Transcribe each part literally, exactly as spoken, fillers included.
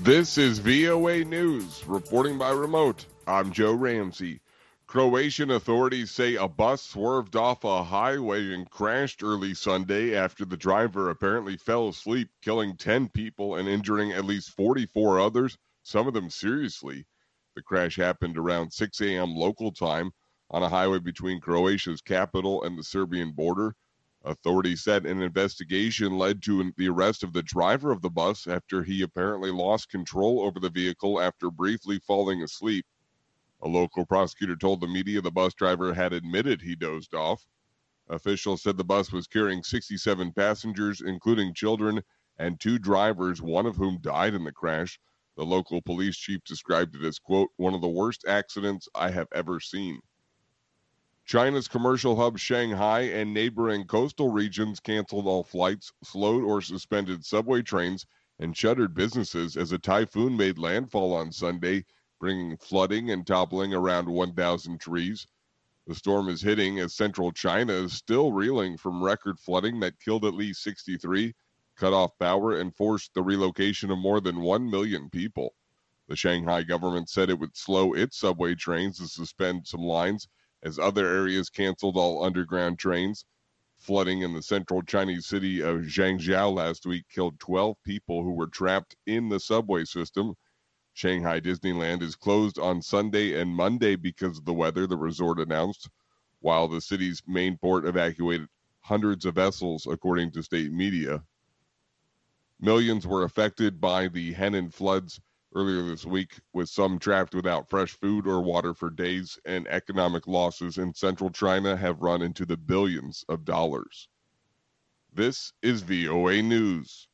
This is V O A News, reporting by remote. I'm Joe Ramsey. Croatian authorities say a bus swerved off a highway and crashed early Sunday after the driver apparently fell asleep, killing ten people and injuring at least forty-four others, some of them seriously. The crash happened around six a.m. local time on a highway between Croatia's capital and the Serbian border. Authorities said an investigation led to the arrest of the driver of the bus after he apparently lost control over the vehicle after briefly falling asleep. A local prosecutor told the media the bus driver had admitted he dozed off. Officials said the bus was carrying sixty-seven passengers, including children, and two drivers, one of whom died in the crash. The local police chief described it as, quote, one of the worst accidents I have ever seen. China's commercial hub Shanghai and neighboring coastal regions canceled all flights, slowed or suspended subway trains, and shuttered businesses as a typhoon made landfall on Sunday, bringing flooding and toppling around one thousand trees. The storm is hitting as central China is still reeling from record flooding that killed at least sixty-three, cut off power, and forced the relocation of more than one million people. The Shanghai government said it would slow its subway trains and suspend some lines, as other areas canceled all underground trains. Flooding in the central Chinese city of Zhangjiao last week killed twelve people who were trapped in the subway system. Shanghai Disneyland is closed on Sunday and Monday because of the weather, the resort announced, while the city's main port evacuated hundreds of vessels, according to state media. Millions were affected by the Henan floods earlier this week, with some trapped without fresh food or water for days, and economic losses in central China have run into the billions of dollars. This is V O A News.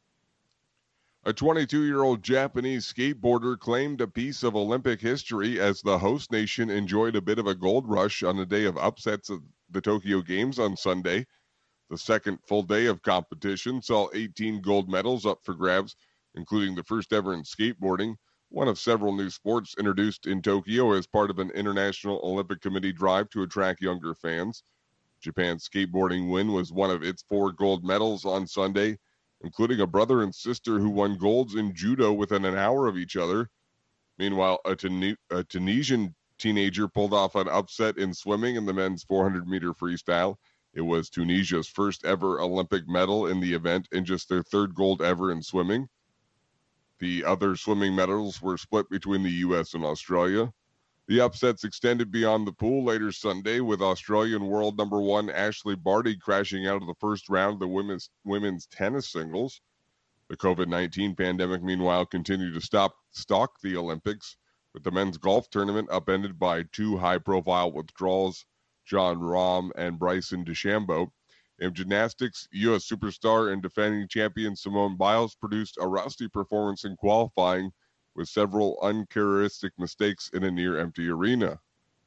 A twenty-two-year-old Japanese skateboarder claimed a piece of Olympic history as the host nation enjoyed a bit of a gold rush on a day of upsets of the Tokyo Games on Sunday. The second full day of competition saw eighteen gold medals up for grabs, including the first ever in skateboarding, one of several new sports introduced in Tokyo as part of an International Olympic Committee drive to attract younger fans. Japan's skateboarding win was one of its four gold medals on Sunday, including a brother and sister who won golds in judo within an hour of each other. Meanwhile, a, Tun- a Tunisian teenager pulled off an upset in swimming in the men's four hundred meter freestyle. It was Tunisia's first ever Olympic medal in the event and just their third gold ever in swimming. The other swimming medals were split between the U S and Australia. The upsets extended beyond the pool later Sunday, with Australian world number one Ashley Barty crashing out of the first round of the women's women's tennis singles. The covid nineteen pandemic, meanwhile, continued to stop stalk the Olympics, with the men's golf tournament upended by two high-profile withdrawals, John Rahm and Bryson DeChambeau. In gymnastics, U S superstar and defending champion Simone Biles produced a rusty performance in qualifying, with several uncharacteristic mistakes in a near-empty arena.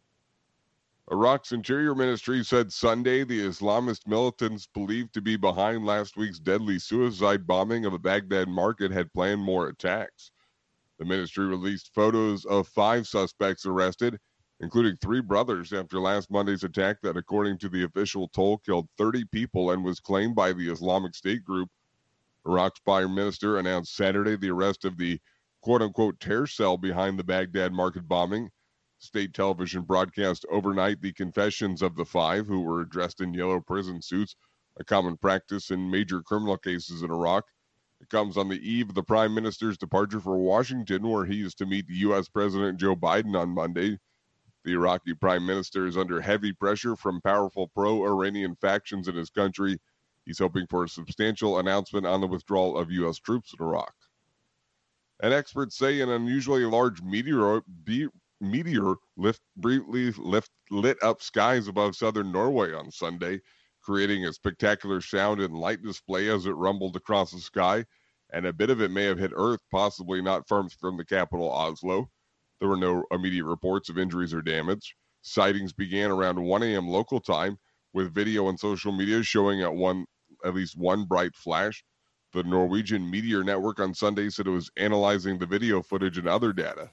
Iraq's Interior Ministry said Sunday the Islamist militants believed to be behind last week's deadly suicide bombing of a Baghdad market had planned more attacks. The ministry released photos of five suspects arrested, including three brothers, after last Monday's attack that, according to the official toll, killed thirty people and was claimed by the Islamic State group. Iraq's prime minister announced Saturday the arrest of the quote-unquote terror cell behind the Baghdad market bombing. State television broadcast overnight the confessions of the five, who were dressed in yellow prison suits, a common practice in major criminal cases in Iraq. It comes on the eve of the prime minister's departure for Washington, where he is to meet the U S President Joe Biden on Monday. The Iraqi prime minister is under heavy pressure from powerful pro-Iranian factions in his country. He's hoping for a substantial announcement on the withdrawal of U S troops in Iraq. And experts say an unusually large meteor, be, meteor lift, briefly lift, lit up skies above southern Norway on Sunday, creating a spectacular sound and light display as it rumbled across the sky, and a bit of it may have hit Earth, possibly not far from the capital, Oslo. There were no immediate reports of injuries or damage. Sightings began around one a.m. local time, with video and social media showing at one at least one bright flash. The Norwegian Meteor Network on Sunday said it was analyzing the video footage and other data.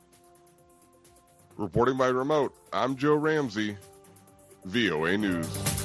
Reporting by remote, I'm Joe Ramsey, V O A News.